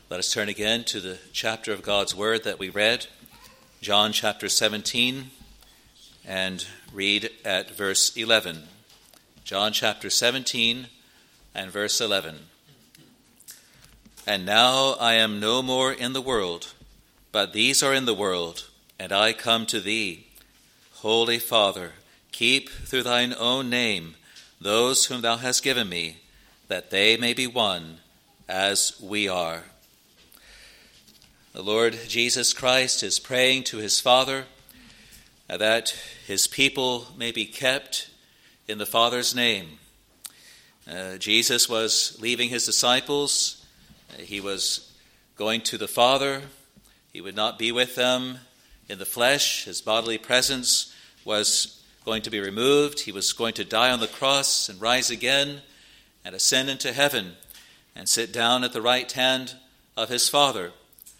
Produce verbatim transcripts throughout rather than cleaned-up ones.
Let us turn again to the chapter of God's Word that we read, John chapter seventeen, and read at verse eleven. John chapter seventeen and verse eleven. And now I am no more in the world, but these are in the world, and I come to thee. Holy Father, keep through thine own name those whom thou hast given me, that they may be one as we are. The Lord Jesus Christ is praying to his Father that his people may be kept in the Father's name. Uh, Jesus was leaving his disciples. He was going to the Father. He would not be with them in the flesh. His bodily presence was going to be removed. He was going to die on the cross and rise again and ascend into heaven and sit down at the right hand of his Father.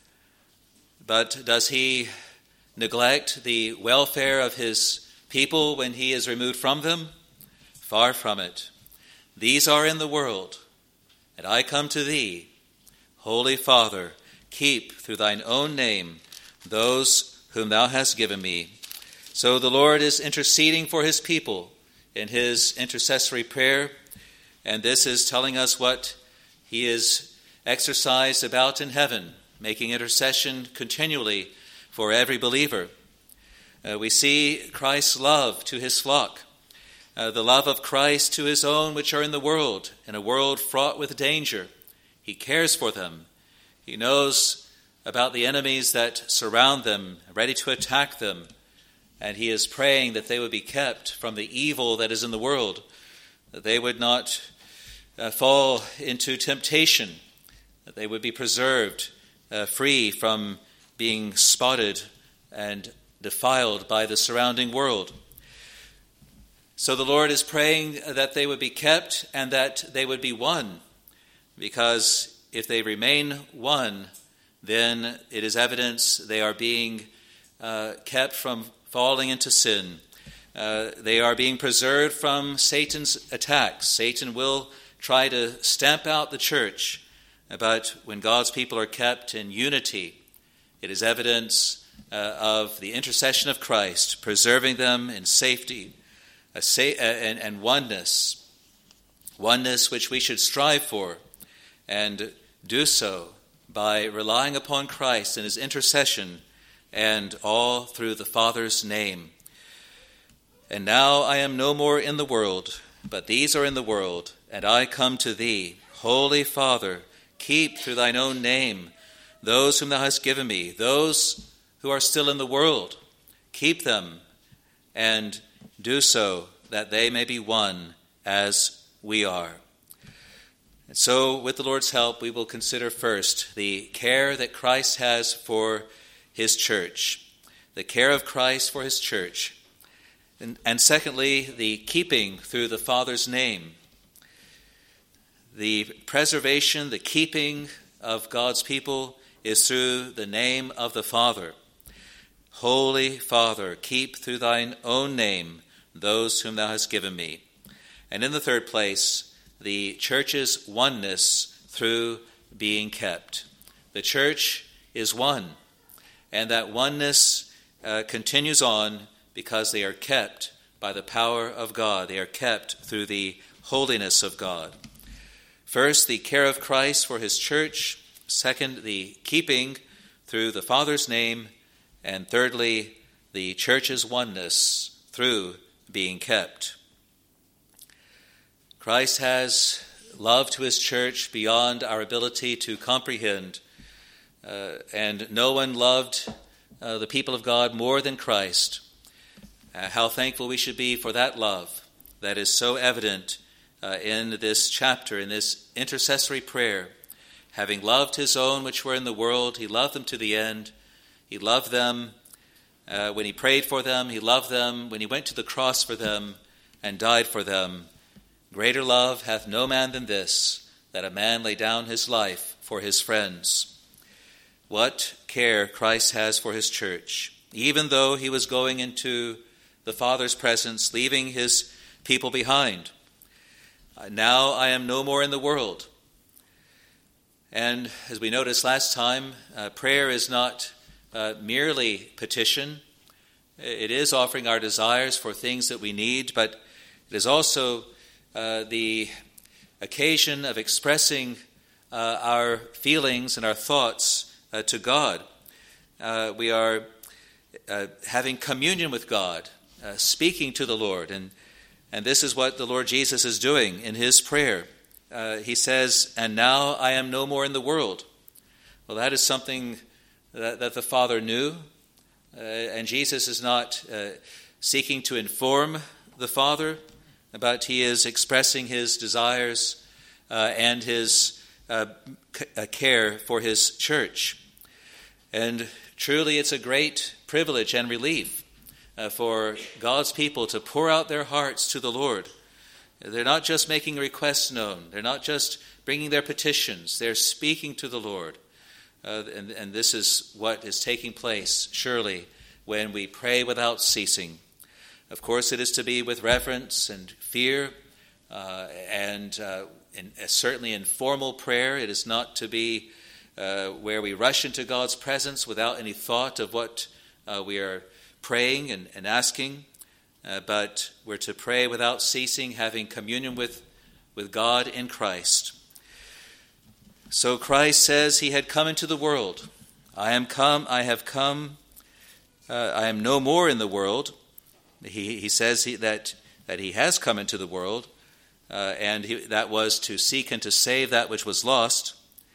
But does he neglect the welfare of his people when he is removed from them? Far from it. These are in the world, and I come to thee. Holy Father, keep through thine own name those whom thou hast given me. So the Lord is interceding for his people in his intercessory prayer, and this is telling us what he is exercised about in heaven, making intercession continually for every believer. Uh, we see Christ's love to his flock, uh, the love of Christ to his own which are in the world, in a world fraught with danger. He cares for them. He knows about the enemies that surround them, ready to attack them, and he is praying that they would be kept from the evil that is in the world, that they would not uh, fall into temptation, that they would be preserved Uh, free from being spotted and defiled by the surrounding world. So the Lord is praying that they would be kept and that they would be one, because if they remain one, then it is evidence they are being uh, kept from falling into sin. Uh, they are being preserved from Satan's attacks. Satan will try to stamp out the church. But when God's people are kept in unity, it is evidence uh, of the intercession of Christ, preserving them in safety a sa- and, and oneness, oneness which we should strive for, and do so by relying upon Christ and his intercession, and all through the Father's name. And now I am no more in the world, but these are in the world, and I come to thee. Holy Father, keep through thine own name those whom thou hast given me, those who are still in the world. Keep them, and do so that they may be one as we are. And so, with the Lord's help, we will consider first the care that Christ has for his church, the care of Christ for his church, and, and secondly, the keeping through the Father's name. The preservation, the keeping of God's people is through the name of the Father. Holy Father, keep through thine own name those whom thou hast given me. And in the third place, the church's oneness through being kept. The church is one, and that oneness uh, continues on because they are kept by the power of God. They are kept through the holiness of God. First, the care of Christ for his church. Second, the keeping through the Father's name. And thirdly, the church's oneness through being kept. Christ has love to his church beyond our ability to comprehend. Uh, and no one loved uh, the people of God more than Christ. Uh, how thankful we should be for that love that is so evident Uh, in this chapter, in this intercessory prayer. Having loved his own which were in the world, he loved them to the end. He loved them uh, when he prayed for them. He loved them when he went to the cross for them and died for them. Greater love hath no man than this, that a man lay down his life for his friends. What care Christ has for his church, even though he was going into the Father's presence, leaving his people behind. Now I am no more in the world. And as we noticed last time, uh, prayer is not uh, merely petition. It is offering our desires for things that we need, but it is also uh, the occasion of expressing uh, our feelings and our thoughts uh, to God. Uh, we are uh, having communion with God, uh, speaking to the Lord, and, and this is what the Lord Jesus is doing in his prayer. Uh, he says, "And now I am no more in the world." Well, that is something that, that the Father knew, uh, and Jesus is not uh, seeking to inform the Father, but he is expressing his desires uh, and his uh, c- care for his church. And truly it's a great privilege and relief uh, for God's people to pour out their hearts to the Lord. They're not just making requests known. They're not just bringing their petitions. They're speaking to the Lord. Uh, and, and this is what is taking place, surely, when we pray without ceasing. Of course, it is to be with reverence and fear, uh, and uh, in, uh, certainly in formal prayer. It is not to be uh, where we rush into God's presence without any thought of what uh, we are praying and, and asking. Uh, but we're to pray without ceasing, having communion with, with God in Christ. So Christ says he had come into the world. I am come, I have come, uh, I am no more in the world. He, he says he, that, that he has come into the world, uh, and he, that was to seek and to save that which was lost.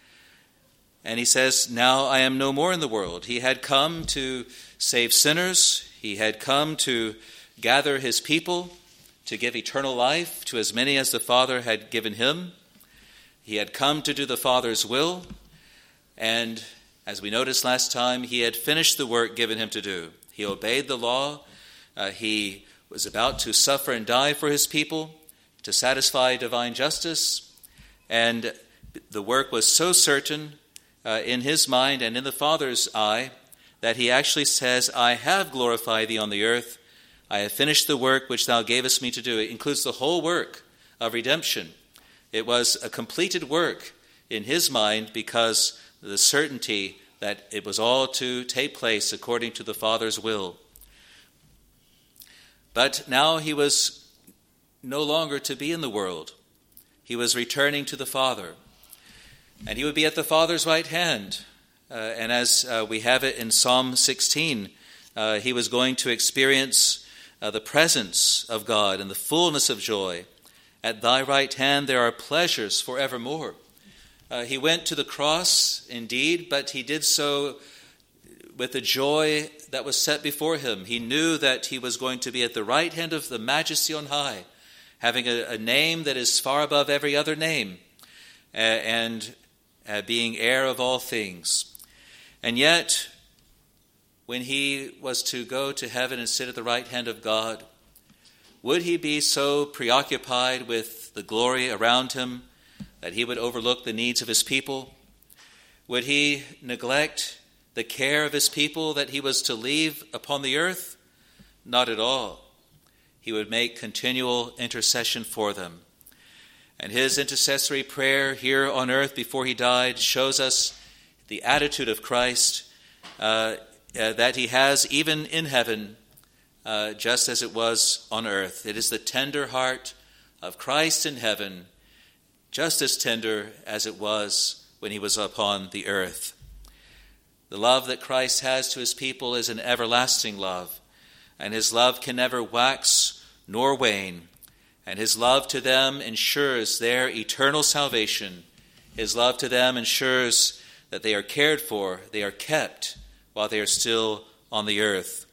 And he says, now I am no more in the world. He had come to save sinners. He had come to gather his people, to give eternal life to as many as the Father had given him. He had come to do the Father's will, and as we noticed last time, he had finished the work given him to do. He obeyed the law. Uh, he was about to suffer and die for his people, to satisfy divine justice, and the work was so certain uh, in his mind and in the Father's eye that he actually says, I have glorified thee on the earth. I have finished the work which thou gavest me to do. It includes the whole work of redemption. It was a completed work in his mind because of the certainty that it was all to take place according to the Father's will. But now he was no longer to be in the world. He was returning to the Father. And he would be at the Father's right hand. Uh, and as uh, we have it in Psalm sixteen, uh, he was going to experience Uh, the presence of God and the fullness of joy. At thy right hand there are pleasures forevermore. Uh, he went to the cross, indeed, but he did so with the joy that was set before him. He knew that he was going to be at the right hand of the Majesty on high, having a, a name that is far above every other name, uh, and uh, being heir of all things. And yet, when he was to go to heaven and sit at the right hand of God, would he be so preoccupied with the glory around him that he would overlook the needs of his people? Would he neglect the care of his people that he was to leave upon the earth? Not at all. He would make continual intercession for them. And his intercessory prayer here on earth before he died shows us the attitude of Christ, uh, Uh, that he has even in heaven, uh, just as it was on earth. It is the tender heart of Christ in heaven, just as tender as it was when he was upon the earth. The love that Christ has to his people is an everlasting love, and his love can never wax nor wane, and his love to them ensures their eternal salvation. His love to them ensures that they are cared for, they are kept, while they are still on the earth.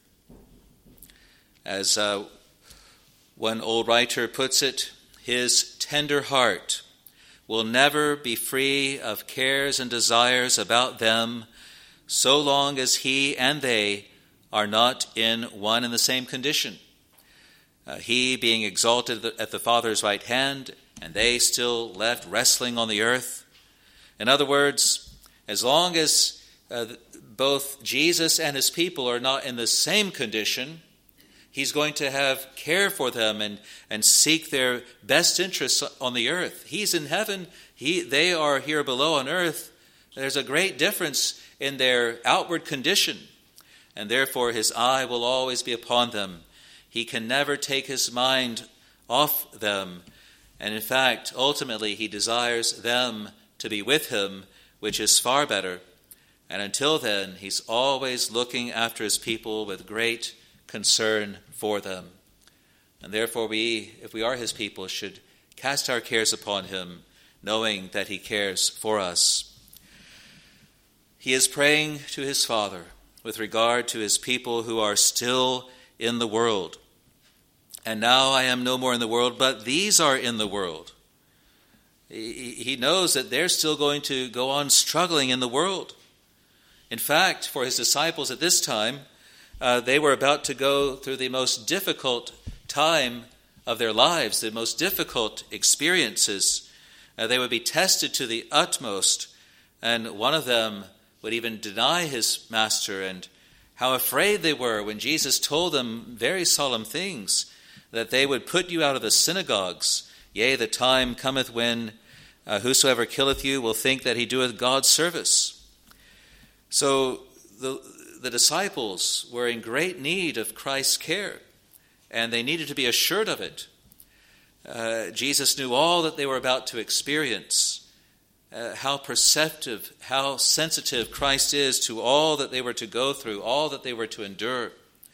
As uh, one old writer puts it, his tender heart will never be free of cares and desires about them so long as he and they are not in one and the same condition. Uh, he being exalted at the Father's right hand, and they still left wrestling on the earth. In other words, as long as uh, both Jesus and his people are not in the same condition, he's going to have care for them and, and seek their best interests on the earth. He's in heaven. He, they are here below on earth, There's a great difference in their outward condition, and therefore his eye will always be upon them. He can never take his mind off them, and in fact, ultimately, he desires them to be with him, which is far better. And until then, he's always looking after his people with great concern for them. And therefore we, if we are his people, should cast our cares upon him, knowing that he cares for us. He is praying to his Father with regard to his people who are still in the world. And now I am no more in the world, but these are in the world. He knows that they're still going to go on struggling in the world. In fact, for his disciples at this time, uh, they were about to go through the most difficult time of their lives, the most difficult experiences. Uh, they would be tested to the utmost, and one of them would even deny his master. And how afraid they were when Jesus told them very solemn things, that they would put you out of the synagogues. Yea, the time cometh when uh, whosoever killeth you will think that he doeth God's service. So the, the disciples were in great need of Christ's care, and they needed to be assured of it. Uh, Jesus knew all that they were about to experience, uh, how perceptive, how sensitive Christ is to all that they were to go through, all that they were to endure.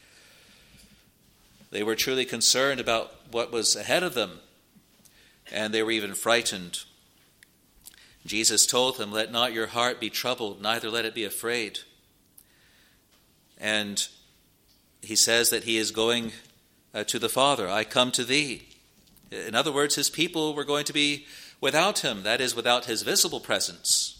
They were truly concerned about what was ahead of them, and they were even frightened. Jesus told them, "Let not your heart be troubled, neither let it be afraid." And he says that he is going uh, to the Father. "I come to thee." In other words, his people were going to be without him, that is, without his visible presence.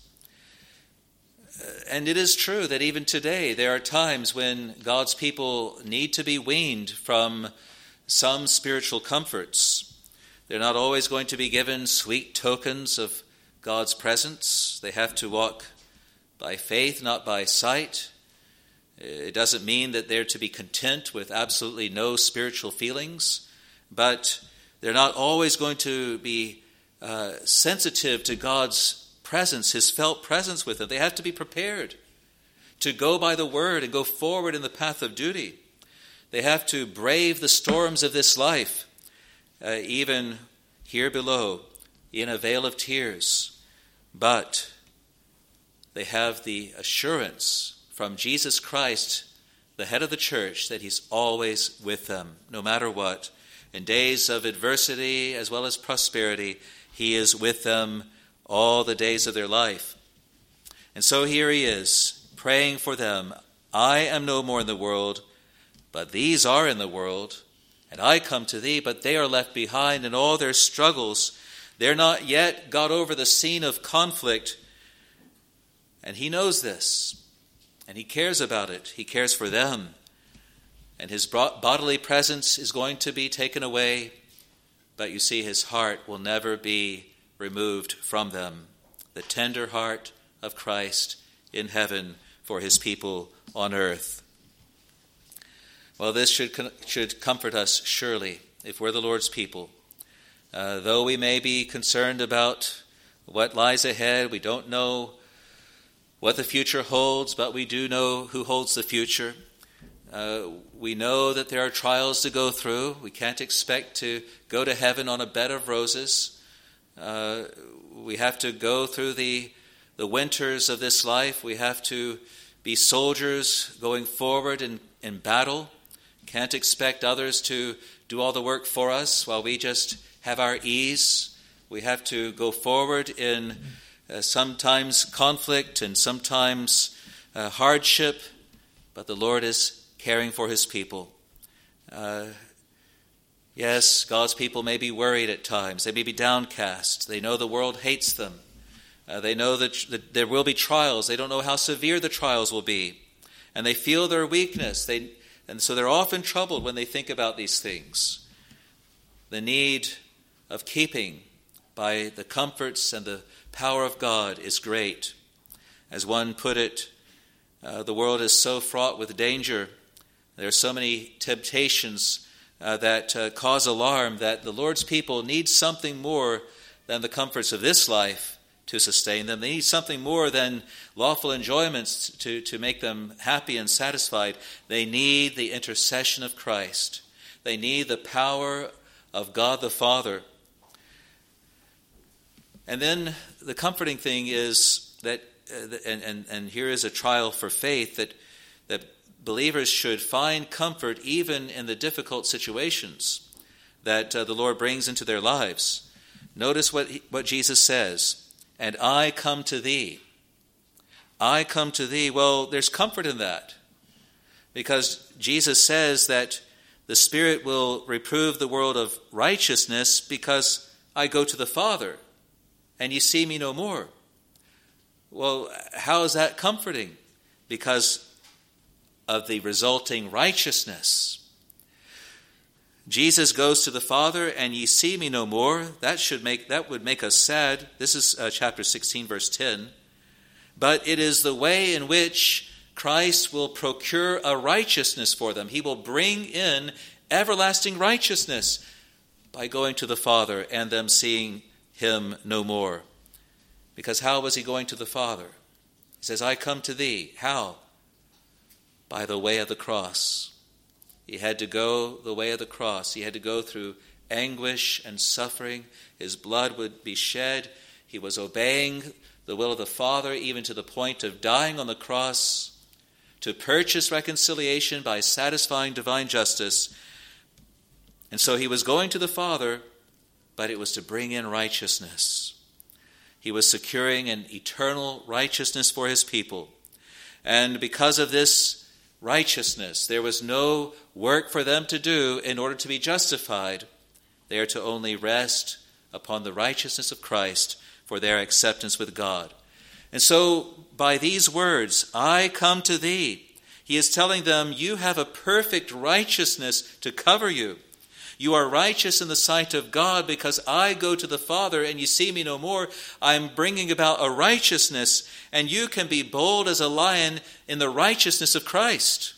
And it is true that even today there are times when God's people need to be weaned from some spiritual comforts. They're not always going to be given sweet tokens of God's presence. They have to walk by faith, not by sight. It doesn't mean that they're to be content with absolutely no spiritual feelings, but they're not always going to be uh, sensitive to God's presence, his felt presence with them. They have to be prepared to go by the word and go forward in the path of duty. They have to brave the storms of this life, uh, even here below, in a vale of tears. But they have the assurance from Jesus Christ, the head of the church, that he's always with them, no matter what. In days of adversity as well as prosperity, he is with them all the days of their life. And so here he is, praying for them. "I am no more in the world, but these are in the world. And I come to thee, but they are left behind in all their struggles. They're not yet got over the scene of conflict." And he knows this, and he cares about it. He cares for them. And his bodily presence is going to be taken away, but you see, his heart will never be removed from them. The tender heart of Christ in heaven for his people on earth. Well, this should should comfort us surely, if we're the Lord's people. Uh, though we may be concerned about what lies ahead, we don't know what the future holds, but we do know who holds the future. Uh, we know that there are trials to go through. We can't expect to go to heaven on a bed of roses. Uh, we have to go through the, the winters of this life. We have to be soldiers going forward in, in battle. Can't expect others to do all the work for us while we just have our ease. We have to go forward in uh, sometimes conflict and sometimes uh, hardship, but the Lord is caring for his people. Uh, yes, God's people may be worried at times. They may be downcast. They know the world hates them. Uh, they know that, that there will be trials. They don't know how severe the trials will be. And they feel their weakness. They, and so they're often troubled when they think about these things. The need of keeping by the comforts and the power of God is great. As one put it, uh, the world is so fraught with danger. There are so many temptations uh, that uh, cause alarm that the Lord's people need something more than the comforts of this life to sustain them. They need something more than lawful enjoyments to, to make them happy and satisfied. They need the intercession of Christ. They need the power of God the Father. And then the comforting thing is that, uh, and, and, and here is a trial for faith, that, that believers should find comfort even in the difficult situations that uh, the Lord brings into their lives. Notice what, he, what Jesus says. And I come to thee. I come to thee. Well, there's comfort in that. Because Jesus says that the Spirit will reprove the world of righteousness because I go to the Father, and you see me no more. Well, how is that comforting? Because of the resulting righteousness. Jesus goes to the Father, and ye see me no more. That should make that would make us sad. This is uh, chapter sixteen, verse ten. But it is the way in which Christ will procure a righteousness for them. He will bring in everlasting righteousness by going to the Father and them seeing him no more. Because how was he going to the Father? He says, I come to thee. How? By the way of the cross. He had to go the way of the cross. He had to go through anguish and suffering. His blood would be shed. He was obeying the will of the Father, even to the point of dying on the cross to purchase reconciliation by satisfying divine justice. And so he was going to the Father, but it was to bring in righteousness. He was securing an eternal righteousness for his people. And because of this righteousness, there was no work for them to do in order to be justified. They are to only rest upon the righteousness of Christ for their acceptance with God. And so, by these words, I come to thee, he is telling them, you have a perfect righteousness to cover you. You are righteous in the sight of God because I go to the Father and you see me no more. I'm bringing about a righteousness, and you can be bold as a lion in the righteousness of Christ.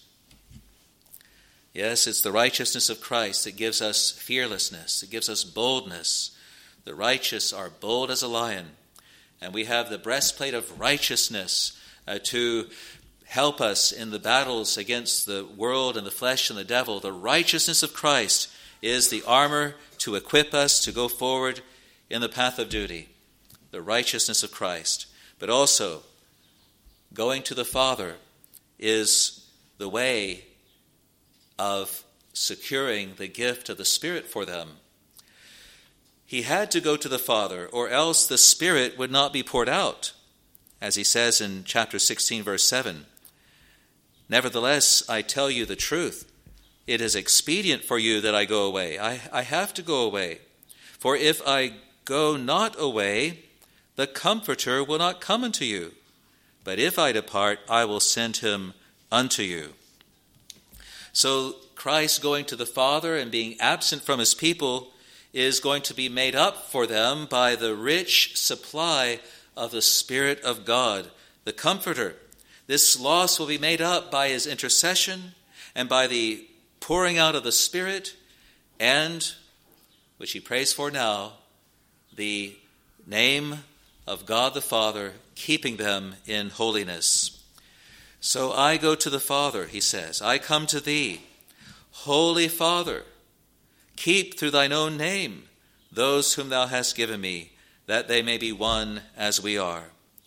Yes, it's the righteousness of Christ that gives us fearlessness. It gives us boldness. The righteous are bold as a lion. And we have the breastplate of righteousness uh, to help us in the battles against the world and the flesh and the devil. The righteousness of Christ is the armor to equip us to go forward in the path of duty. The righteousness of Christ. But also, going to the Father is the way of securing the gift of the Spirit for them. He had to go to the Father, or else the Spirit would not be poured out, as he says in chapter sixteen, verse seven. Nevertheless, I tell you the truth. It is expedient for you that I go away. I, I have to go away. For if I go not away, the Comforter will not come unto you. But if I depart, I will send him unto you. So Christ going to the Father and being absent from his people is going to be made up for them by the rich supply of the Spirit of God, the Comforter. This loss will be made up by his intercession and by the pouring out of the Spirit, and, which he prays for now, the name of God the Father, keeping them in holiness. So I go to the Father, he says. I come to thee. Holy Father, keep through thine own name those whom thou hast given me, that they may be one as we are.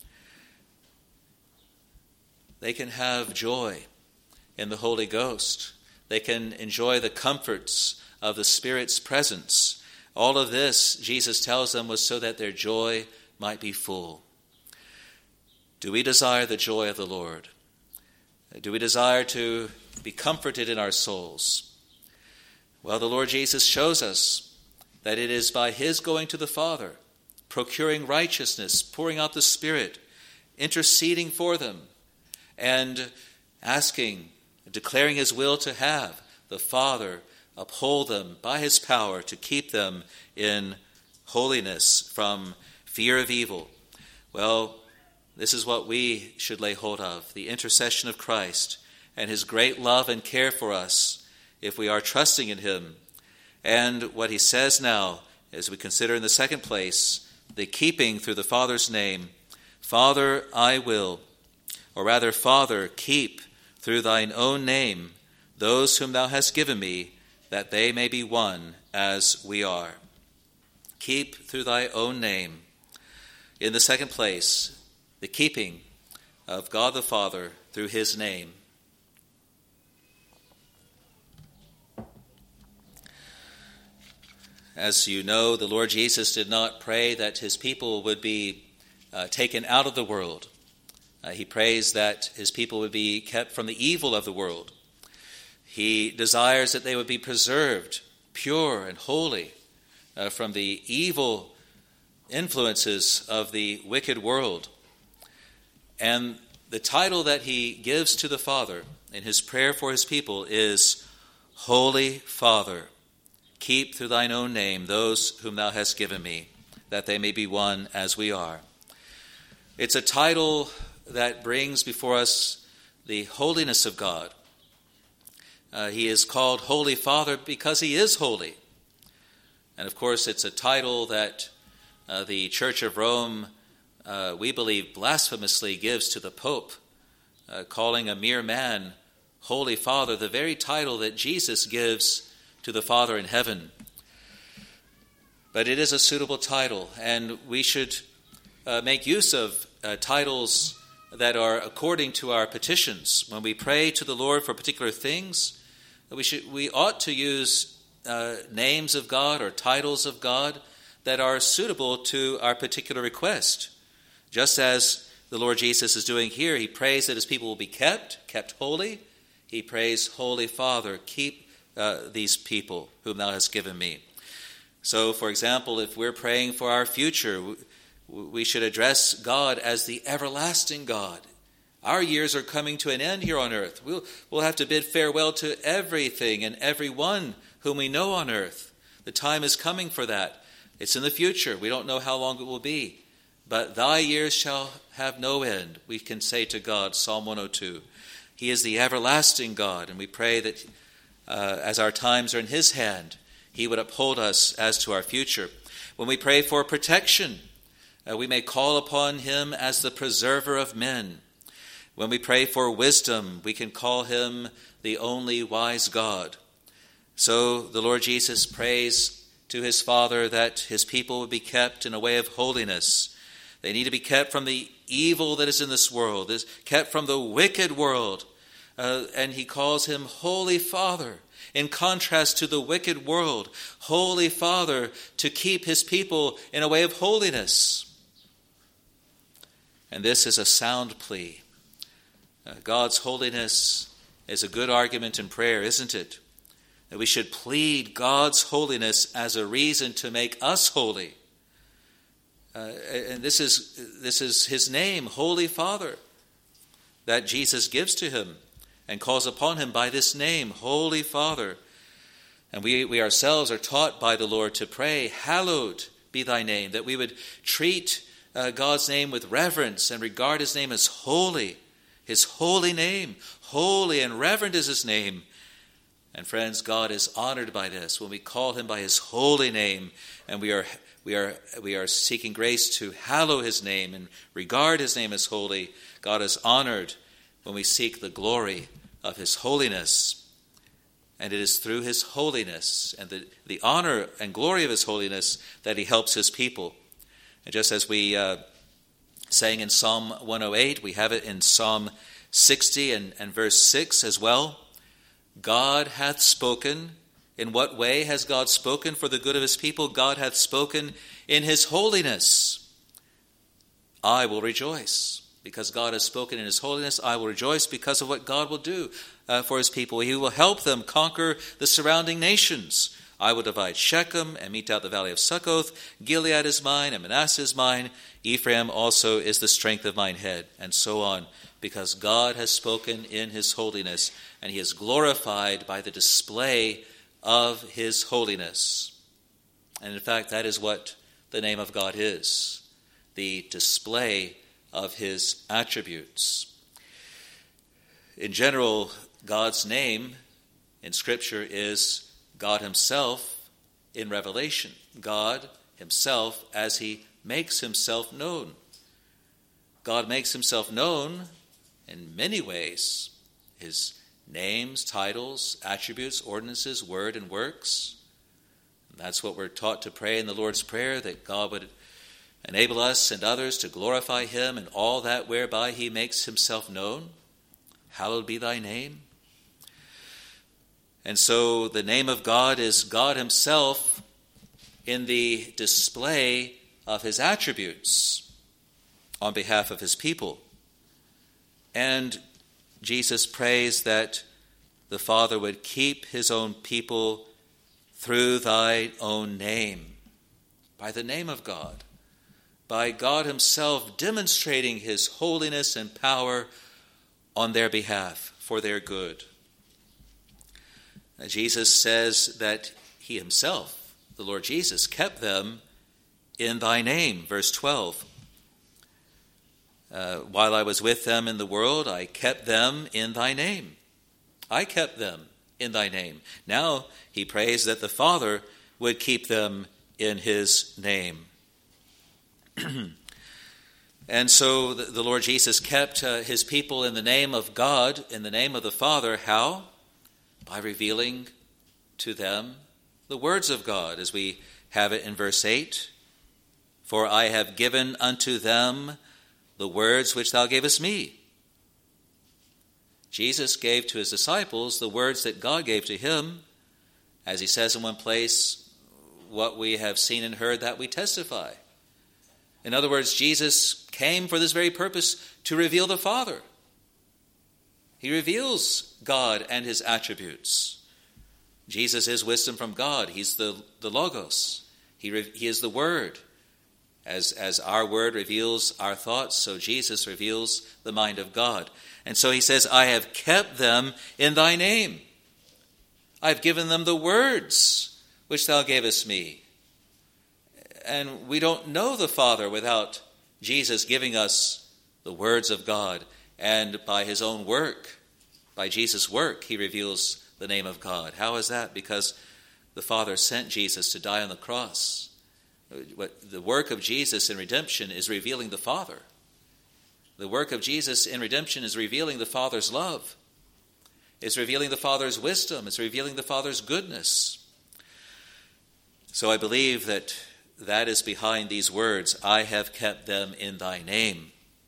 They can have joy in the Holy Ghost. They can enjoy the comforts of the Spirit's presence. All of this, Jesus tells them, was so that their joy might be full. Do we desire the joy of the Lord? Do we desire to be comforted in our souls? Well, the Lord Jesus shows us that it is by his going to the Father, procuring righteousness, pouring out the Spirit, interceding for them, and asking, declaring his will to have the Father uphold them by his power to keep them in holiness from fear of evil. Well, this is what we should lay hold of, the intercession of Christ and his great love and care for us if we are trusting in him. And what he says now, as we consider in the second place, the keeping through the Father's name. Father, I will, or rather, Father, keep through thine own name those whom thou hast given me, that they may be one as we are. Keep through thy own name. In the second place, the keeping of God the Father through his name. As you know, the Lord Jesus did not pray that his people would be uh, taken out of the world. Uh, he prays that his people would be kept from the evil of the world. He desires that they would be preserved, pure and holy, uh, from the evil influences of the wicked world. And the title that he gives to the Father in his prayer for his people is Holy Father. Keep through thine own name those whom thou hast given me, that they may be one as we are. It's a title that brings before us the holiness of God. Uh, he is called Holy Father because he is holy. And of course, it's a title that uh, the Church of Rome, uh, we believe, blasphemously gives to the Pope, uh, calling a mere man Holy Father, the very title that Jesus gives to the Father in heaven. But it is a suitable title, and we should uh, make use of uh, titles that are according to our petitions. When we pray to the Lord for particular things, we should we ought to use uh, names of God or titles of God that are suitable to our particular request. Just as the Lord Jesus is doing here, he prays that his people will be kept, kept holy. He prays, Holy Father, keep Uh, these people whom thou hast given me. So, for example, if we're praying for our future, we should address God as the everlasting God. Our years are coming to an end here on earth. We'll, we'll have to bid farewell to everything and everyone whom we know on earth. The time is coming for that. It's in the future. We don't know how long it will be. But thy years shall have no end, we can say to God, Psalm one oh two. He is the everlasting God, and we pray that Uh, as our times are in his hand, he would uphold us as to our future. When we pray for protection, uh, we may call upon him as the preserver of men. When we pray for wisdom, we can call him the only wise God. So the Lord Jesus prays to his Father that his people would be kept in a way of holiness. They need to be kept from the evil that is in this world, is kept from the wicked world. Uh, and he calls him Holy Father, in contrast to the wicked world. Holy Father, to keep his people in a way of holiness. And this is a sound plea. Uh, God's holiness is a good argument in prayer, isn't it? That we should plead God's holiness as a reason to make us holy. Uh, and this is, this is his name, Holy Father, that Jesus gives to him and calls upon him by this name, Holy Father. And we, we ourselves are taught by the Lord to pray, hallowed be thy name, that we would treat uh, God's name with reverence and regard his name as holy, his holy name. Holy and reverent is his name. And friends, God is honored by this when we call him by his holy name, and we are we are we are seeking grace to hallow his name and regard his name as holy. God is honored when we seek the glory of his holiness. And it is through his holiness and the, the honor and glory of his holiness that he helps his people. And just as we uh, sang in Psalm one oh eight, we have it in Psalm sixty and, and verse six as well. God hath spoken. In what way has God spoken for the good of his people? God hath spoken in his holiness. I will rejoice. Because God has spoken in his holiness, I will rejoice because of what God will do uh, for his people. He will help them conquer the surrounding nations. I will divide Shechem and mete out the valley of Succoth. Gilead is mine and Manasseh is mine. Ephraim also is the strength of mine head. And so on. Because God has spoken in his holiness, and he is glorified by the display of his holiness. And in fact, that is what the name of God is. The display of his attributes. In general, God's name in Scripture is God himself in Revelation. God himself as he makes himself known. God makes himself known in many ways. His names, titles, attributes, ordinances, word, and works. And that's what we're taught to pray in the Lord's Prayer, that God would enable us and others to glorify him in all that whereby he makes himself known. Hallowed be thy name. And so the name of God is God himself in the display of his attributes on behalf of his people. And Jesus prays that the Father would keep his own people through thy own name, by the name of God, by God himself demonstrating his holiness and power on their behalf for their good. Jesus says that he himself, the Lord Jesus, kept them in thy name. Verse twelve. Uh, While I was with them in the world, I kept them in thy name. I kept them in thy name. Now he prays that the Father would keep them in his name. And so the, the Lord Jesus kept uh, his people in the name of God, in the name of the Father. How? By revealing to them the words of God, as we have it in verse eight. For I have given unto them the words which thou gavest me. Jesus gave to his disciples the words that God gave to him. As he says in one place, what we have seen and heard, that we testify. In other words, Jesus came for this very purpose, to reveal the Father. He reveals God and his attributes. Jesus is wisdom from God. He's the, the Logos. He, re, he is the Word. As, as our Word reveals our thoughts, so Jesus reveals the mind of God. And so he says, I have kept them in thy name. I've given them the words which thou gavest me. And we don't know the Father without Jesus giving us the words of God. And by his own work, by Jesus' work, he reveals the name of God. How is that? Because the Father sent Jesus to die on the cross. What the work of Jesus in redemption is revealing the Father. The work of Jesus in redemption is revealing the Father's love. It's revealing the Father's wisdom. It's revealing the Father's goodness. So I believe that that is behind these words, I have kept them in thy name.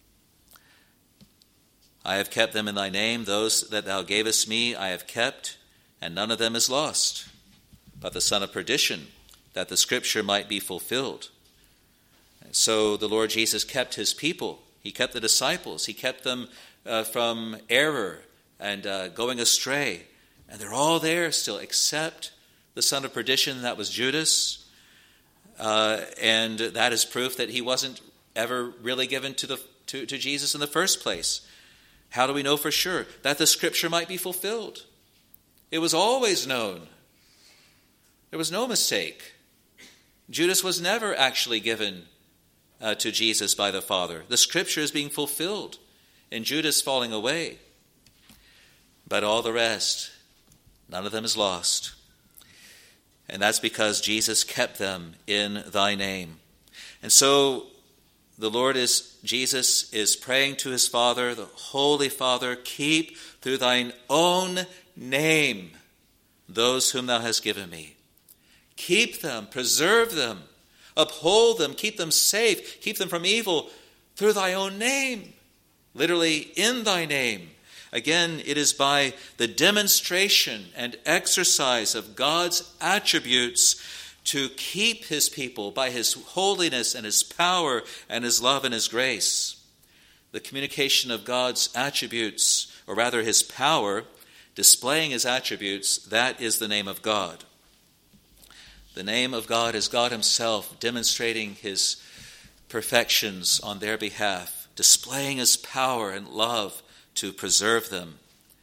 I have kept them in thy name. Those that thou gavest me I have kept, and none of them is lost, but the son of perdition, that the scripture might be fulfilled. So the Lord Jesus kept his people. He kept the disciples. He kept them uh, from error and uh, going astray. And they're all there still, except the son of perdition, that was Judas. Uh, and that is proof that he wasn't ever really given to, the, to, to Jesus in the first place. How do we know for sure? That the scripture might be fulfilled. It was always known. There was no mistake. Judas was never actually given uh, to Jesus by the Father. The scripture is being fulfilled in Judas falling away. But all the rest, none of them is lost. And that's because Jesus kept them in thy name. And so the Lord is, Jesus is praying to his Father, the Holy Father, keep through thine own name those whom thou hast given me. Keep them, preserve them, uphold them, keep them safe, keep them from evil through thy own name. Literally, in thy name. Again, it is by the demonstration and exercise of God's attributes to keep his people by his holiness and his power and his love and his grace. The communication of God's attributes, or rather his power, displaying his attributes, that is the name of God. The name of God is God himself demonstrating his perfections on their behalf, displaying his power and love to preserve them.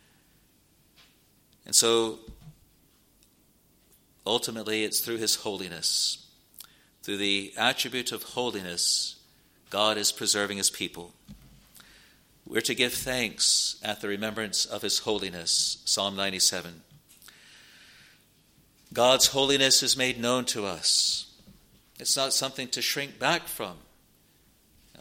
And so, ultimately, it's through his holiness. Through the attribute of holiness, God is preserving his people. We're to give thanks at the remembrance of his holiness, Psalm ninety-seven. God's holiness is made known to us. It's not something to shrink back from.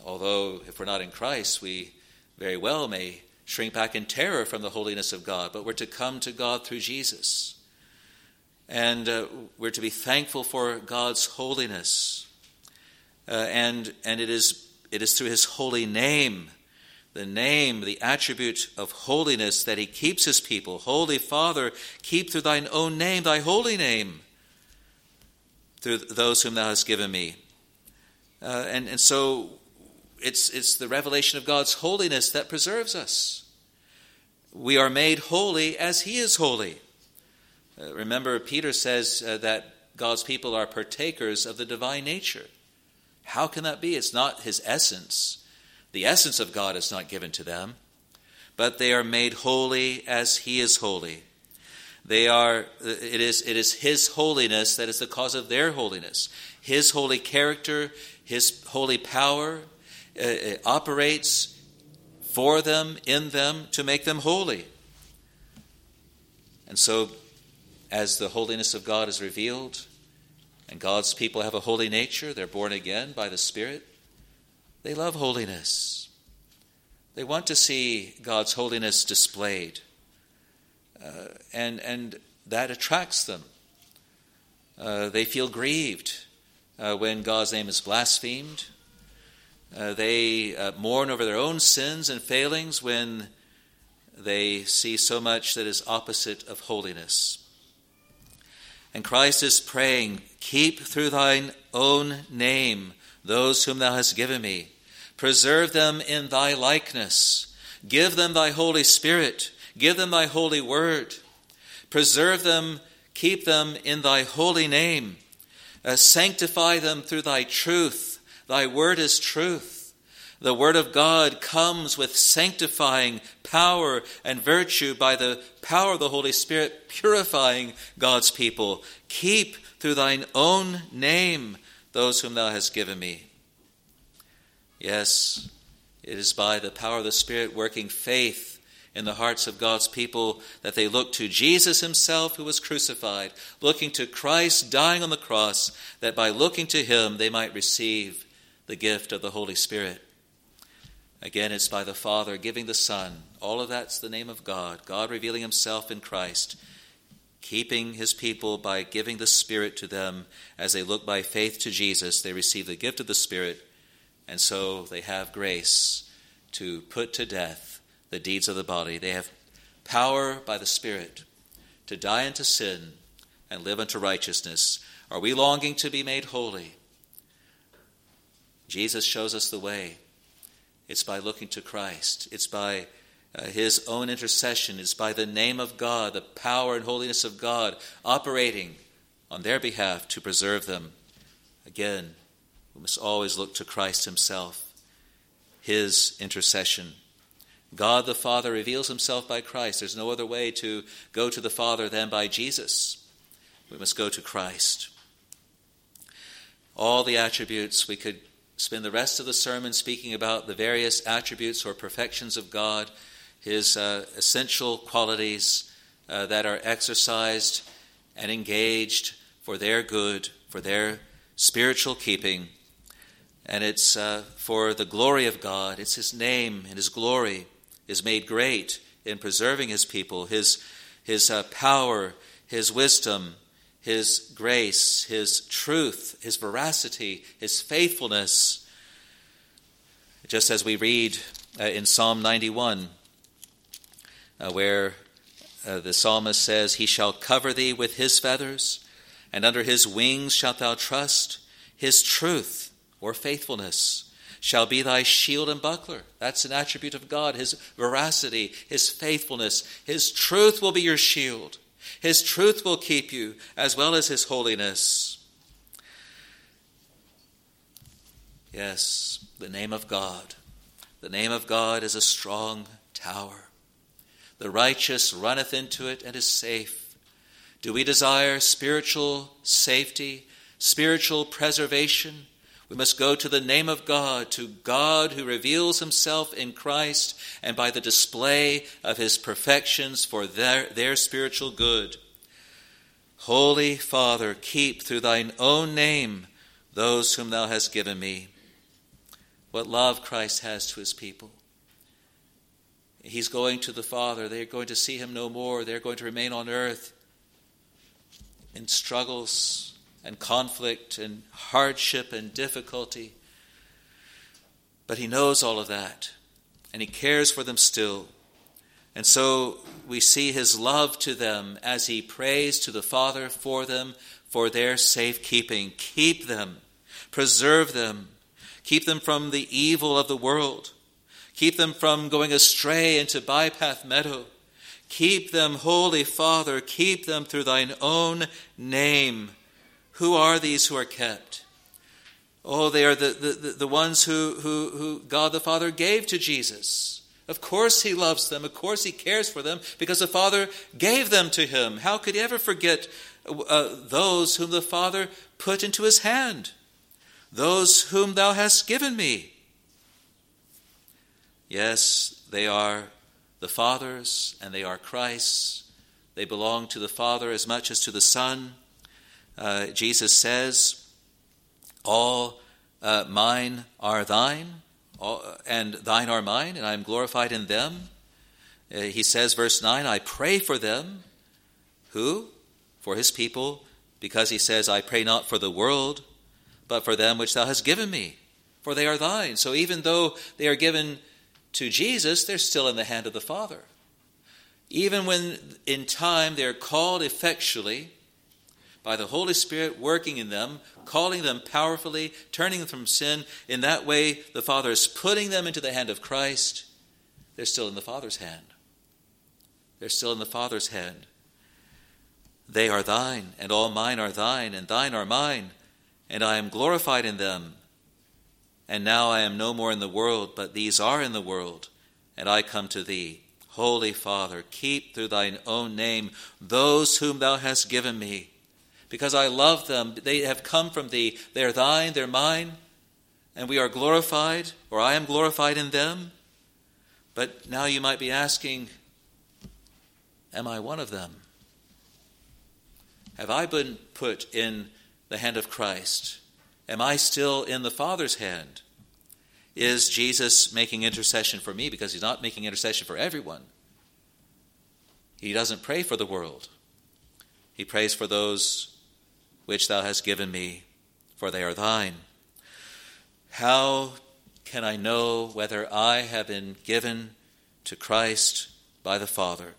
although if we're not in Christ, we very well may shrink back in terror from the holiness of God, but we're to come to God through Jesus. And uh, we're to be thankful for God's holiness. Uh, and and it is it is through his holy name, the name, the attribute of holiness, that he keeps his people. Holy Father, keep through thine own name, thy holy name, through those whom thou hast given me. Uh, and, and so it's, it's the revelation of God's holiness that preserves us. We are made holy as he is holy. Uh, remember, Peter says uh, that God's people are partakers of the divine nature. How can that be? It's not his essence. The essence of God is not given to them, but they are made holy as he is holy. They are, it is, it is his holiness that is the cause of their holiness. His holy character, his holy power uh, operates for them, in them, to make them holy. And so, as the holiness of God is revealed, and God's people have a holy nature, they're born again by the Spirit, they love holiness. They want to see God's holiness displayed. Uh, and, and that attracts them. Uh, they feel grieved uh, when God's name is blasphemed. Uh, they uh, mourn over their own sins and failings when they see so much that is opposite of holiness. And Christ is praying, keep through thine own name those whom thou hast given me. Preserve them in thy likeness. Give them thy Holy Spirit. Give them thy holy word. Preserve them, keep them in thy holy name. Uh, sanctify them through thy truth. Thy word is truth. The word of God comes with sanctifying power and virtue by the power of the Holy Spirit, purifying God's people. Keep through thine own name those whom thou hast given me. Yes, it is by the power of the Spirit working faith in the hearts of God's people that they look to Jesus himself who was crucified, looking to Christ dying on the cross, that by looking to him they might receive the gift of the Holy Spirit. Again, it's by the Father giving the Son. All of that's the name of God, God revealing himself in Christ, keeping his people by giving the Spirit to them. As they look by faith to Jesus, they receive the gift of the Spirit, and so they have grace to put to death the deeds of the body. They have power by the Spirit to die unto sin and live unto righteousness. Are we longing to be made holy? Jesus shows us the way. It's by looking to Christ. It's by uh, his own intercession. It's by the name of God, the power and holiness of God operating on their behalf to preserve them. Again, we must always look to Christ himself, his intercession. God the Father reveals himself by Christ. There's no other way to go to the Father than by Jesus. We must go to Christ. All the attributes, we could spend the rest of the sermon speaking about the various attributes or perfections of God, his uh, essential qualities uh, that are exercised and engaged for their good, for their spiritual keeping. And it's uh, for the glory of God. It's his name and his glory is made great in preserving his people, his, his uh, power, his wisdom, his grace, his truth, his veracity, his faithfulness. Just as we read uh, in Psalm ninety-one, uh, where uh, the psalmist says, he shall cover thee with his feathers, and under his wings shalt thou trust. His truth or faithfulness shall be thy shield and buckler. That's an attribute of God, his veracity, his faithfulness. His truth will be your shield. His truth will keep you, as well as his holiness. Yes, the name of God. The name of God is a strong tower. The righteous runneth into it and is safe. Do we desire spiritual safety, spiritual preservation? We must go to the name of God, to God who reveals himself in Christ and by the display of his perfections for their, their spiritual good. Holy Father, keep through thine own name those whom thou hast given me. what love Christ has to his people. He's going to the Father. They're going to see him no more. They're going to remain on earth in struggles and conflict and hardship and difficulty. But he knows all of that, and he cares for them still. And so we see his love to them as he prays to the Father for them, for their safekeeping. Keep them, preserve them, keep them from the evil of the world. Keep them from going astray into Bypath Meadow. Keep them, Holy Father, keep them through thine own name. Who are these who are kept? Oh, they are the, the, the ones who, who, who God the Father gave to Jesus. Of course he loves them. Of course he cares for them because the Father gave them to him. How could he ever forget uh, those whom the Father put into his hand? Those whom thou hast given me. Yes, they are the Father's and they are Christ's. They belong to the Father as much as to the Son. Uh, Jesus says, all uh, mine are thine, all, and thine are mine, and I am glorified in them. Uh, he says, verse nine, I pray for them. Who? For his people, because he says, I pray not for the world, but for them which thou hast given me, for they are thine. So even though they are given to Jesus, they're still in the hand of the Father. Even when in time they're called effectually by the Holy Spirit working in them, calling them powerfully, turning them from sin, in that way the Father is putting them into the hand of Christ. They're still in the Father's hand. They're still in the Father's hand. They are thine, and all mine are thine, and thine are mine, and I am glorified in them. And now I am no more in the world, but these are in the world, and I come to thee. Holy Father, keep through thine own name those whom thou hast given me, because I love them. They have come from thee. They are thine, they're mine, and we are glorified, or I am glorified in them. But now you might be asking, am I one of them? Have I been put in the hand of Christ? Am I still in the Father's hand? Is Jesus making intercession for me? Because he's not making intercession for everyone. He doesn't pray for the world. He prays for those which thou hast given me, for they are thine. How can I know whether I have been given to Christ by the Father?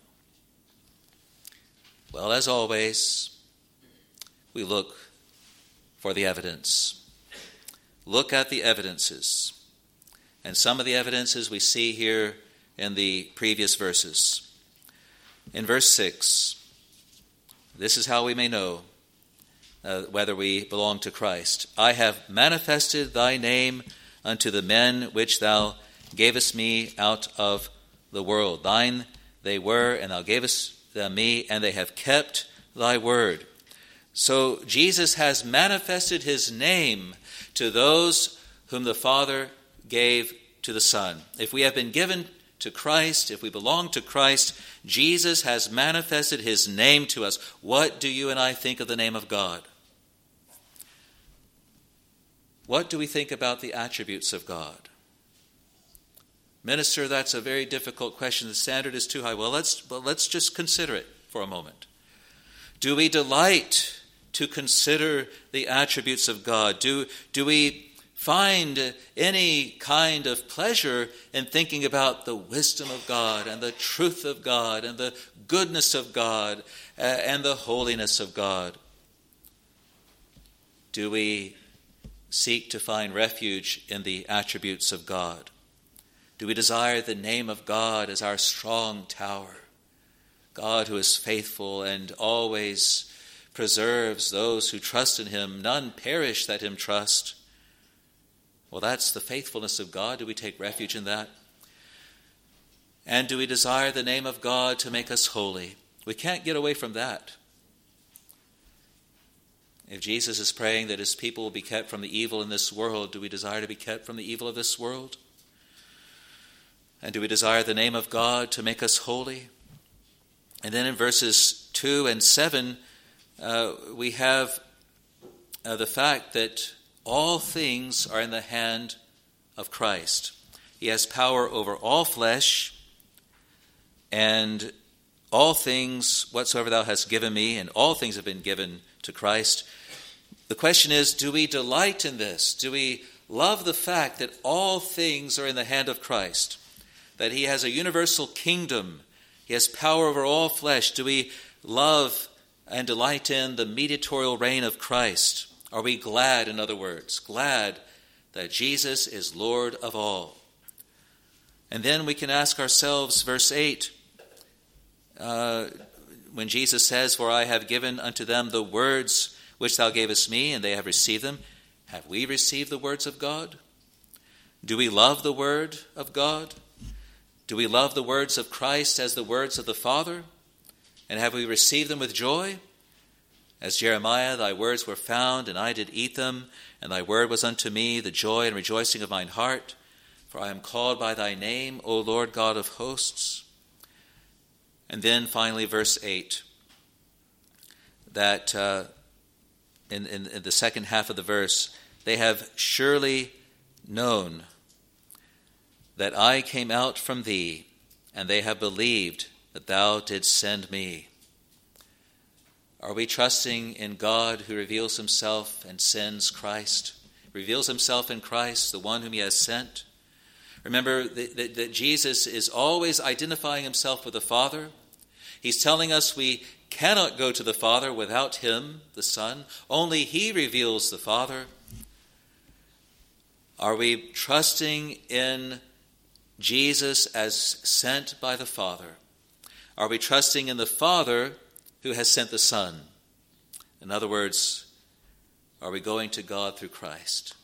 Well, as always, we look for the evidence. Look at the evidences. And some of the evidences we see here in the previous verses. In verse six, this is how we may know uh, whether we belong to Christ. I have manifested thy name unto the men which thou gavest me out of the world. Thine they were, and thou gavest them me, and they have kept thy word. So Jesus has manifested his name to those whom the Father gave to the Son. If we have been given to Christ, if we belong to Christ, Jesus has manifested his name to us. What do you and I think of the name of God? What do we think about the attributes of God? Minister, that's a very difficult question. The standard is too high. Well, let's, well, let's just consider it for a moment. Do we delight to consider the attributes of God? Do, do we find any kind of pleasure in thinking about the wisdom of God and the truth of God and the goodness of God uh, and the holiness of God? Do we seek to find refuge in the attributes of God? Do we desire the name of God as our strong tower? God who is faithful and always preserves those who trust in him. None perish that him trust. Well, that's the faithfulness of God. Do we take refuge in that? And do we desire the name of God to make us holy? We can't get away from that. If Jesus is praying that his people will be kept from the evil in this world, do we desire to be kept from the evil of this world? And do we desire the name of God to make us holy? And then in verses two and seven, uh, we have uh, the fact that all things are in the hand of Christ. He has power over all flesh, and all things whatsoever thou hast given me, and all things have been given to Christ. The question is, do we delight in this? Do we love the fact that all things are in the hand of Christ, that he has a universal kingdom, he has power over all flesh? Do we love and delight in the mediatorial reign of Christ? Are we glad, in other words, glad that Jesus is Lord of all? And then we can ask ourselves, verse eight, uh, when Jesus says, "For I have given unto them the words which thou gavest me, and they have received them." Have we received the words of God? Do we love the word of God? Do we love the words of Christ as the words of the Father? And have we received them with joy? As Jeremiah, thy words were found, and I did eat them, and thy word was unto me the joy and rejoicing of mine heart. For I am called by thy name, O Lord God of hosts. And then finally, verse eight, that uh, in, in, in the second half of the verse, they have surely known that I came out from thee, and they have believed that thou didst send me. Are we trusting in God who reveals himself and sends Christ? Reveals himself in Christ, the one whom he has sent? Remember that, that, that Jesus is always identifying himself with the Father. He's telling us we cannot go to the Father without him, the Son. Only he reveals the Father. Are we trusting in Jesus as sent by the Father? Are we trusting in the Father who has sent the Son? In other words, are we going to God through Christ?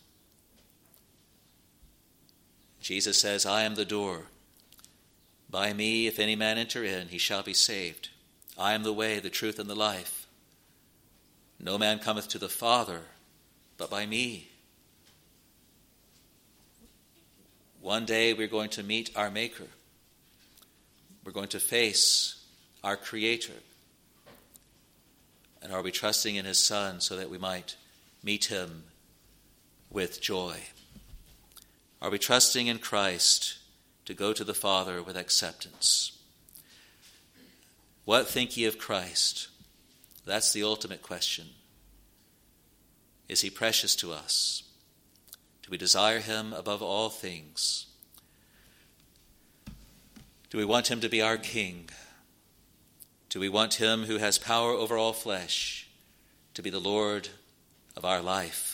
Jesus says, I am the door. By me, if any man enter in, he shall be saved. I am the way, the truth, and the life. No man cometh to the Father but by me. One day we're going to meet our Maker. We're going to face our Creator. And are we trusting in his Son so that we might meet him with joy? Are we trusting in Christ to go to the Father with acceptance? What think ye of Christ? That's the ultimate question. Is he precious to us? Do we desire him above all things? Do we want him to be our King? Do we want him who has power over all flesh to be the Lord of our life?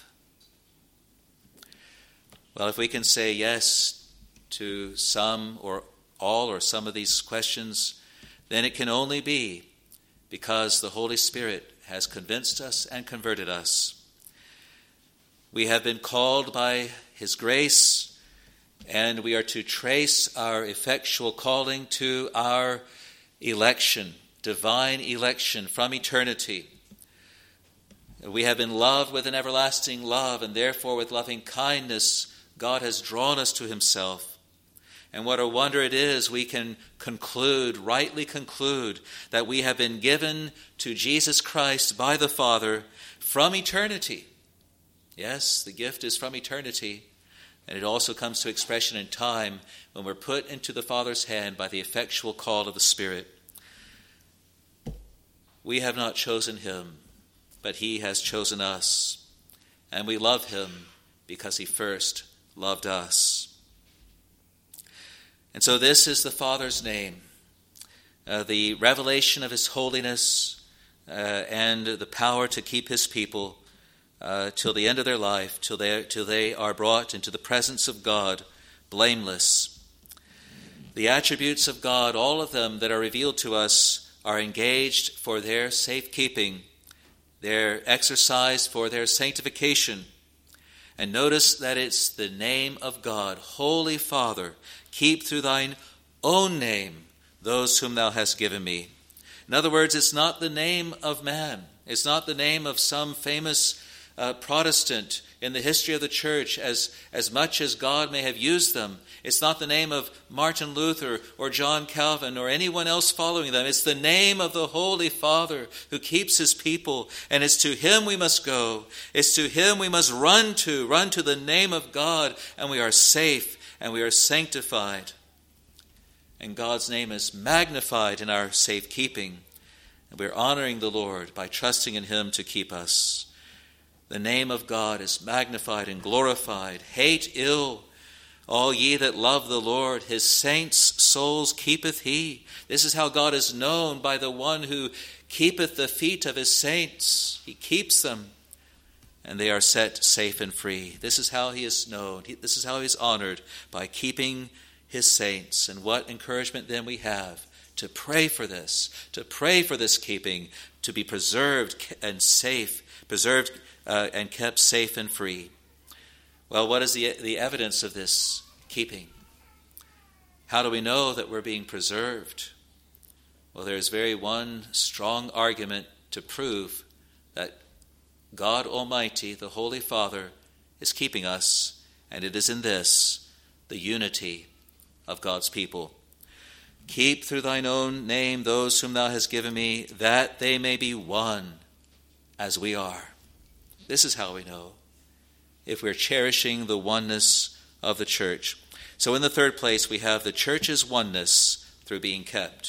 Well, if we can say yes to some or all or some of these questions, then it can only be because the Holy Spirit has convinced us and converted us. We have been called by his grace, and we are to trace our effectual calling to our election, divine election from eternity. We have been loved with an everlasting love, and therefore with loving kindness God has drawn us to himself. And what a wonder it is we can conclude, rightly conclude, that we have been given to Jesus Christ by the Father from eternity. Yes, the gift is from eternity, and it also comes to expression in time when we're put into the Father's hand by the effectual call of the Spirit. We have not chosen him, but he has chosen us, and we love him because he first loved us. And so this is the Father's name, uh, the revelation of his holiness uh, and the power to keep his people uh, till the end of their life, till they, till they are brought into the presence of God blameless. The attributes of God, all of them that are revealed to us, are engaged for their safekeeping, their exercise for their sanctification. And notice that it's the name of God. Holy Father, keep through thine own name those whom thou hast given me. In other words, it's not the name of man. It's not the name of some famous uh, Protestant in the history of the church, as, as much as God may have used them. It's not the name of Martin Luther or John Calvin or anyone else following them. It's the name of the Holy Father who keeps his people, and it's to him we must go. It's to him we must run to, run to the name of God, and we are safe and we are sanctified. And God's name is magnified in our safekeeping. And we're honoring the Lord by trusting in him to keep us. The name of God is magnified and glorified. Hate ill, all ye that love the Lord. His saints' souls keepeth he. This is how God is known, by the one who keepeth the feet of his saints. He keeps them, and they are set safe and free. This is how he is known. This is how he is honored, by keeping his saints. And what encouragement then we have to pray for this, to pray for this keeping, to be preserved and safe, preserved uh, and kept safe and free. Well, what is the, the evidence of this keeping? How do we know that we're being preserved? Well, there is very one strong argument to prove that God Almighty, the Holy Father, is keeping us, and it is in this, the unity of God's people. Keep through thine own name those whom thou hast given me, that they may be one as we are. This is how we know if we're cherishing the oneness of the church. So in the third place, we have the church's oneness through being kept.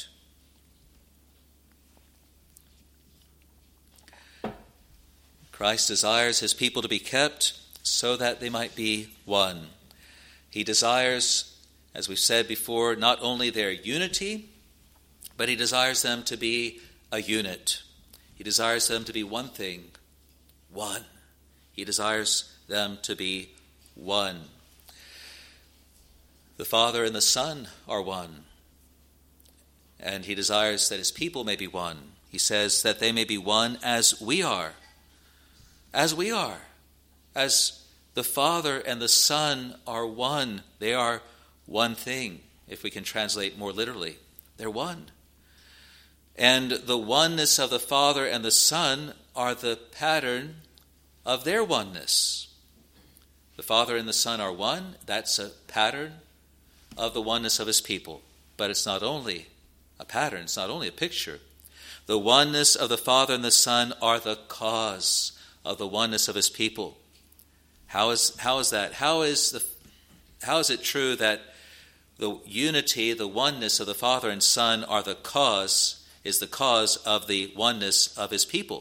Christ desires his people to be kept so that they might be one. He desires, as we've said before, not only their unity, but he desires them to be a unit. He desires them to be one thing, one. He desires them to be one. The Father and the Son are one, and he desires that his people may be one. He says that they may be one as we are. As we are. As the Father and the Son are one. They are one thing, if we can translate more literally. They're one. And the oneness of the Father and the Son are the pattern of their oneness. The Father and the Son are one. That's a pattern of the oneness of his people. But it's not only a pattern, it's not only a picture. The oneness of the Father and the Son are the cause of the oneness of his people. How is how is that? How is the how is it true that the unity, the oneness of the Father and Son are the cause, is the cause of the oneness of his people?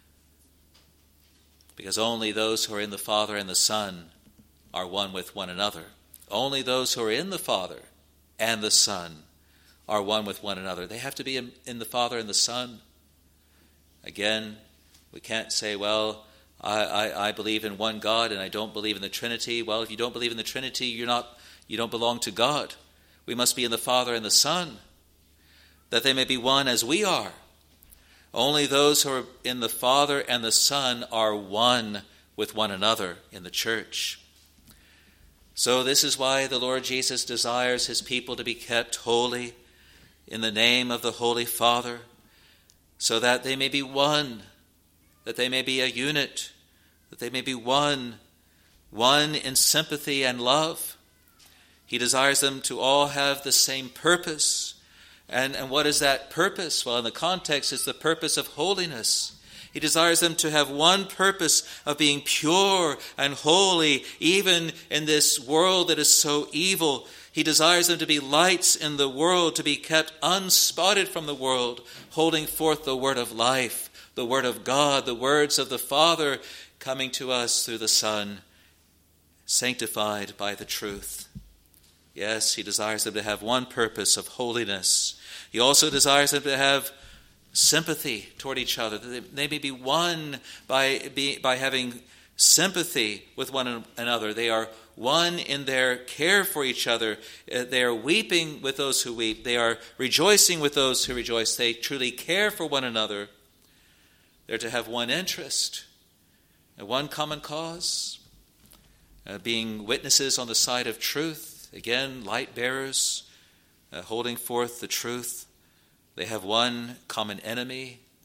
Because only those who are in the Father and the Son are one with one another. Only those who are in the Father and the Son are one with one another. They have to be in, in the Father and the Son. Again, we can't say, well, I, I, I believe in one God and I don't believe in the Trinity. Well, if you don't believe in the Trinity, you're not, you don't belong to God. We must be in the Father and the Son, that they may be one as we are. Only those who are in the Father and the Son are one with one another in the church. So this is why the Lord Jesus desires his people to be kept holy in the name of the Holy Father, so that they may be one, that they may be a unit, that they may be one, one in sympathy and love. He desires them to all have the same purpose. And, and what is that purpose? Well, in the context, it's the purpose of holiness. He desires them to have one purpose of being pure and holy, even in this world that is so evil. He desires them to be lights in the world, to be kept unspotted from the world, holding forth the word of life, the word of God, the words of the Father coming to us through the Son, sanctified by the truth. Yes, he desires them to have one purpose of holiness. He also desires them to have sympathy toward each other, that they may be one by, be, by having sympathy with one another. They are one in their care for each other. They are weeping with those who weep. They are rejoicing with those who rejoice. They truly care for one another. They're to have one interest, and one common cause, uh, being witnesses on the side of truth. Again, light bearers, uh, holding forth the truth. They have one common enemy,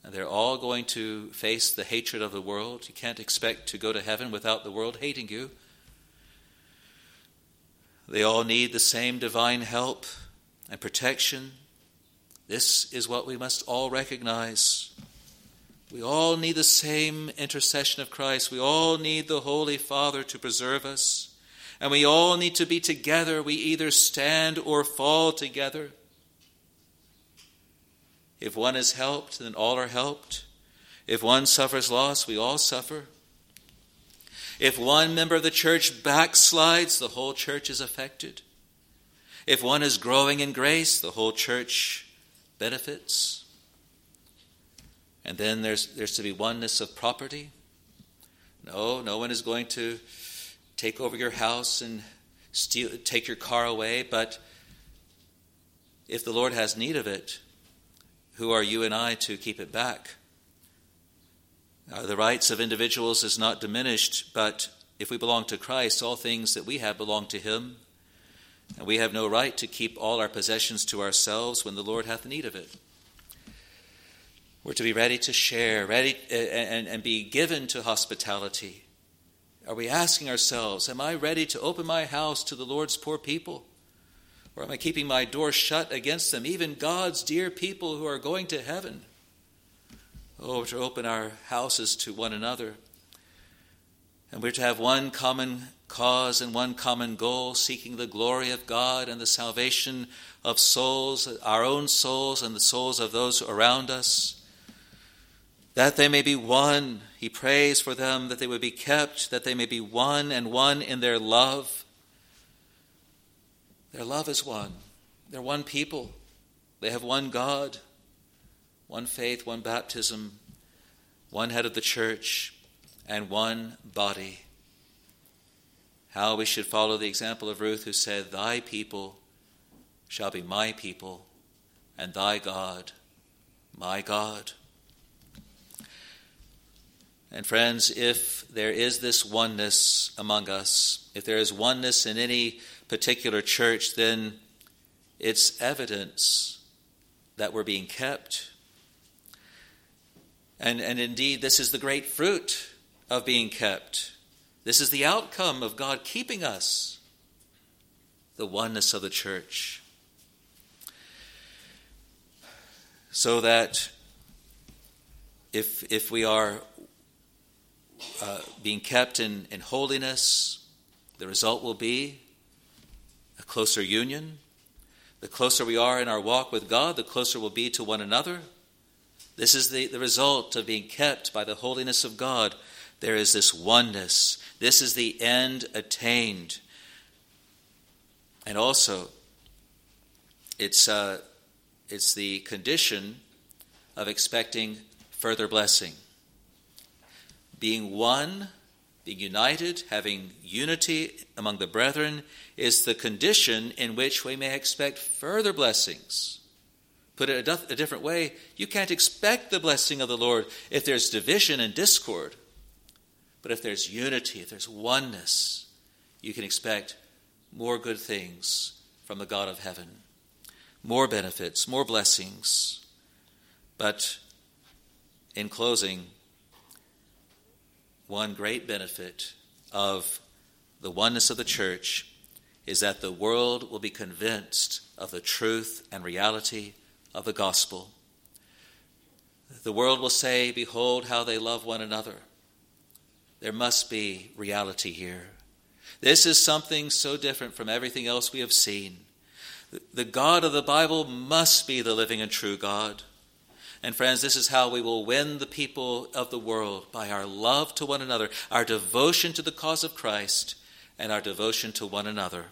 And they're all going to face the hatred of the world. You can't expect to go to heaven without the world hating you. They all need the same divine help and protection. This is what we must all recognize. We all need the same intercession of Christ. We all need the Holy Father to preserve us. And we all need to be together. We either stand or fall together. If one is helped, then all are helped. If one suffers loss, we all suffer. If one member of the church backslides, the whole church is affected. If one is growing in grace, the whole church benefits. And then there's there's to be oneness of property. No, no one is going to take over your house and steal, take your car away, but if the Lord has need of it, who are you and I to keep it back? Uh, the rights of individuals is not diminished, but if we belong to Christ, all things that we have belong to him, and we have no right to keep all our possessions to ourselves when the Lord hath need of it. We're to be ready to share, ready uh, and, and be given to hospitality. Are we asking ourselves, am I ready to open my house to the Lord's poor people? Or am I keeping my door shut against them, even God's dear people who are going to heaven? Oh, to open our houses to one another. And we're to have one common cause and one common goal, seeking the glory of God and the salvation of souls, our own souls and the souls of those around us. That they may be one. He prays for them that they would be kept, that they may be one and one in their love. Their love is one. They're one people. They have one God, one faith, one baptism, one head of the church, and one body. How we should follow the example of Ruth, who said, "Thy people shall be my people, and thy God, my God." And friends, if there is this oneness among us, if there is oneness in any particular church, then it's evidence that we're being kept. And, and indeed, this is the great fruit of being kept. This is the outcome of God keeping us, the oneness of the church. So that if, if we are Uh, being kept in, in holiness, the result will be a closer union. The closer we are in our walk with God, the closer we'll be to one another. This is the, the result of being kept by the holiness of God. There is this oneness. This is the end attained. And also, it's, uh, it's the condition of expecting further blessing. Being one, being united, having unity among the brethren is the condition in which we may expect further blessings. Put it a different way, you can't expect the blessing of the Lord if there's division and discord. But if there's unity, if there's oneness, you can expect more good things from the God of heaven. More benefits, more blessings. But in closing, one great benefit of the oneness of the church is that the world will be convinced of the truth and reality of the gospel. The world will say, "Behold how they love one another." There must be reality here. This is something so different from everything else we have seen. The God of the Bible must be the living and true God. And friends, this is how we will win the people of the world, by our love to one another, our devotion to the cause of Christ, and our devotion to one another.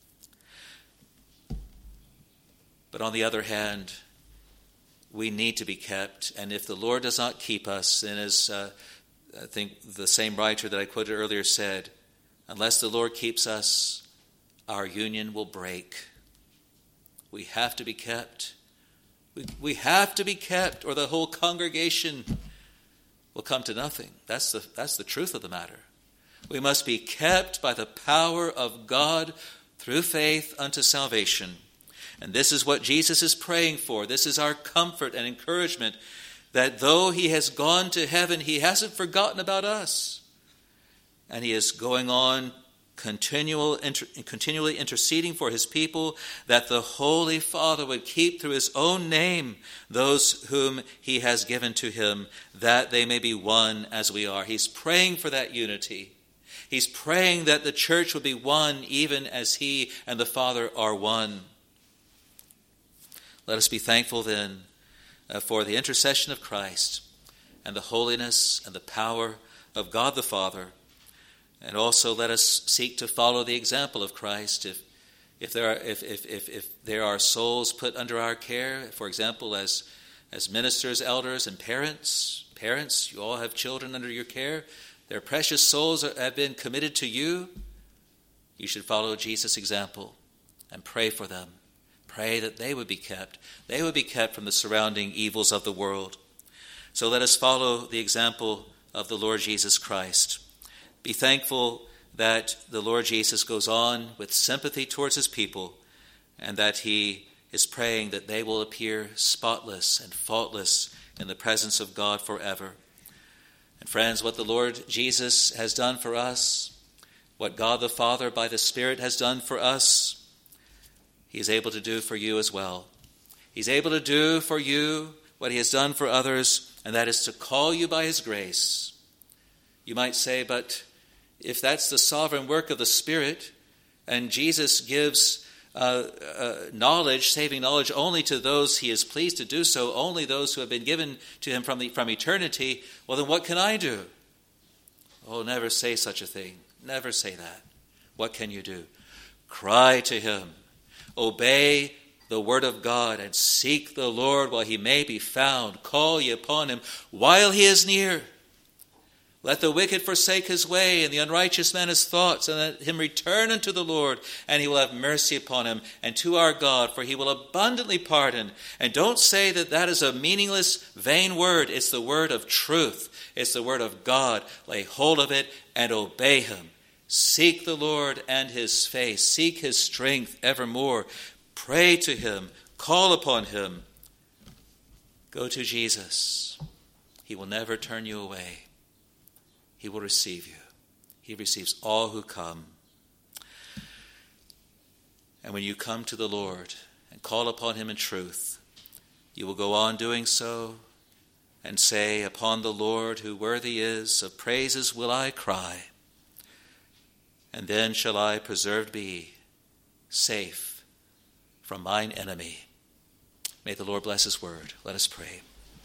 But on the other hand, we need to be kept. And if the Lord does not keep us, then as uh, I think the same writer that I quoted earlier said, unless the Lord keeps us, our union will break. We have to be kept. We, we have to be kept, or the whole congregation will come to nothing. That's the, that's the truth of the matter. We must be kept by the power of God through faith unto salvation. And this is what Jesus is praying for. This is our comfort and encouragement, that though he has gone to heaven, he hasn't forgotten about us. And he is going on continual, inter, continually interceding for his people, that the Holy Father would keep through his own name those whom he has given to him, that they may be one as we are. He's praying for that unity. He's praying that the church would be one even as he and the Father are one. Let us be thankful then uh, for the intercession of Christ and the holiness and the power of God the Father. And also let us seek to follow the example of Christ. If if there are if if if, if there are souls put under our care, for example, as as ministers, elders, and parents, parents, you all have children under your care. Their precious souls have been committed to you. You should follow Jesus' example and pray for them. Pray that they would be kept. They would be kept from the surrounding evils of the world. So let us follow the example of the Lord Jesus Christ. Be thankful that the Lord Jesus goes on with sympathy towards his people, and that he is praying that they will appear spotless and faultless in the presence of God forever. And friends, what the Lord Jesus has done for us, what God the Father by the Spirit has done for us, he is able to do for you as well. He's able to do for you what he has done for others, and that is to call you by his grace. You might say, but if that's the sovereign work of the Spirit, and Jesus gives uh, uh, knowledge, saving knowledge, only to those he is pleased to do so, only those who have been given to him from the, from eternity, well, then what can I do? Oh, never say such a thing. Never say that. What can you do? Cry to him. Obey the word of God and seek the Lord while he may be found. Call ye upon him while he is near. Let the wicked forsake his way, and the unrighteous man his thoughts, and let him return unto the Lord, and he will have mercy upon him, and to our God, for he will abundantly pardon. And don't say that that is a meaningless, vain word. It's the word of truth. It's the word of God. Lay hold of it and obey him. Seek the Lord and his face. Seek his strength evermore. Pray to him. Call upon him. Go to Jesus. He will never turn you away. He will receive you. He receives all who come. And when you come to the Lord and call upon him in truth, you will go on doing so and say, upon the Lord who worthy is of praises will I cry, and then shall I preserved be, safe from mine enemy. May the Lord bless his word. Let us pray.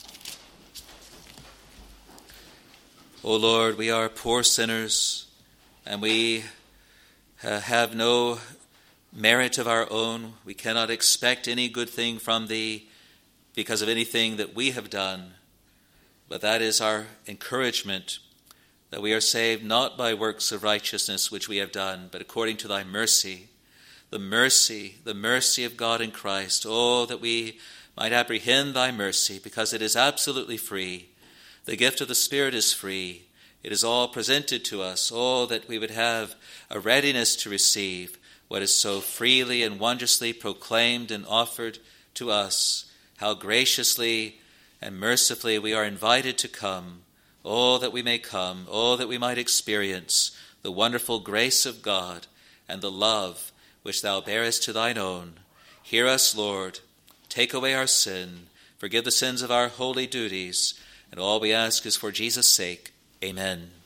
O Lord, we are poor sinners, and we uh, have no merit of our own. We cannot expect any good thing from thee because of anything that we have done. But that is our encouragement, that we are saved not by works of righteousness which we have done, but according to thy mercy. The mercy, the mercy of God in Christ. Oh, that we might apprehend thy mercy, because it is absolutely free. The gift of the Spirit is free. It is all presented to us. Oh, that we would have a readiness to receive what is so freely and wondrously proclaimed and offered to us. How graciously and mercifully we are invited to come. Oh, that we may come. Oh, that we might experience the wonderful grace of God and the love which thou bearest to thine own. Hear us, Lord. Take away our sin. Forgive the sins of our holy duties. And all we ask is for Jesus' sake. Amen.